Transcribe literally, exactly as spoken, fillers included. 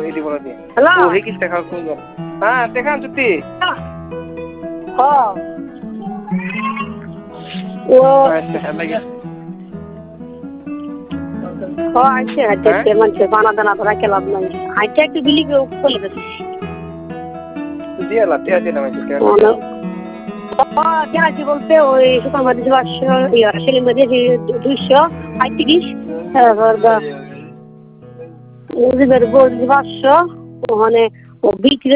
এদি বলে দি হ্যালো ও হে কি দেখা কোন হ্যাঁ দেখা চুতি হ্যাঁ ও আচ্ছা লাগে ও আচ্ছা আচ্ছা মানে বানা দানা ধরা কেলাম নাই আচ্ছা একটু বিলি করে দে দিয়া লাতে আছে না মানে ও কেনা কি বলতে ওই সুপার মার্কেট পাঁচশো ইয়া সেলিম বাজার দুইশো পঁয়ত্রিশ তারপর মুজিবের গোল পাঁচশো ওখানে ও বিক্রি